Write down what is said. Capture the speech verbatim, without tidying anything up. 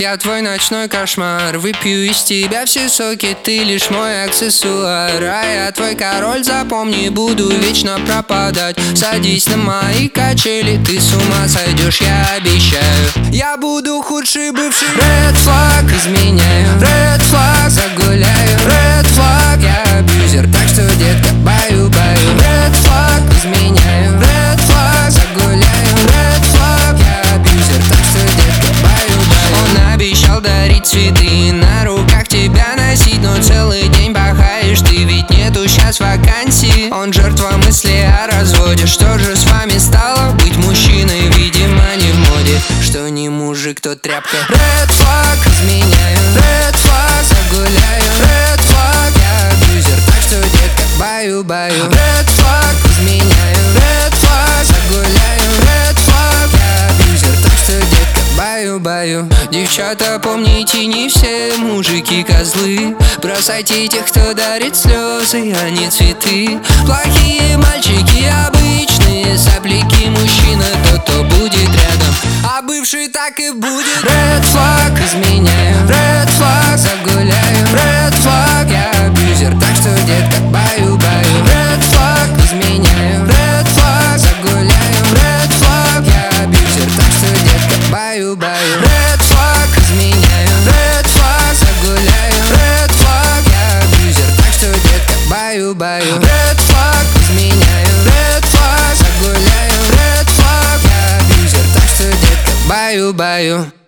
Я твой ночной кошмар, выпью из тебя все соки, ты лишь мой аксессуар. А я твой король, запомни, буду вечно пропадать. Садись на мои качели, ты с ума сойдешь, я обещаю. Я буду худший бывший. Red flag, изменяю. Red flag, загуляю. Red flag, я абьюзер, так что, детка, баю-баю. Red flag, изменяю. Red flag, загуляю. Red flag, я абьюзер, так что, детка, баю-баю. Он обещал дарить цветы, на руках тебя носить, но целый день пахаешь ты, ведь нету сейчас вакансий. Он жертва мысли о разводе. Что же с вами стало быть мужчиной? Видимо, не в моде, что не мужик, то тряпка. Red flag, изменяю. Red flag, загуляю. Red flag, я абьюзер, так что, детка, баю-баю. Red flag, изменяю. Red flag, загуляю. Red flag, я абьюзер, так что, детка, баю-баю. Девчата, помните, не все мужики козлы. Бросайте тех, кто дарит слезы, а не цветы. Плохие мальчики обычные сопляки. Мужчина тот, кто будет рядом, а бывший так и будет. Red flag, изменяю. Red flag, загуляю. Red flag, я абьюзер, так что, детка, баю-баю. Red flag, изменяю. Red flag, загуляю. Red flag, я абьюзер, так что, детка, баю-баю. Red flag, изменяю. Red flag, загуляю. Red flag, я абьюзер, так что, детка, баю-баю. Red flag, изменяю. Red flag, загуляю. Red flag, я абьюзер, так что, детка, баю-баю.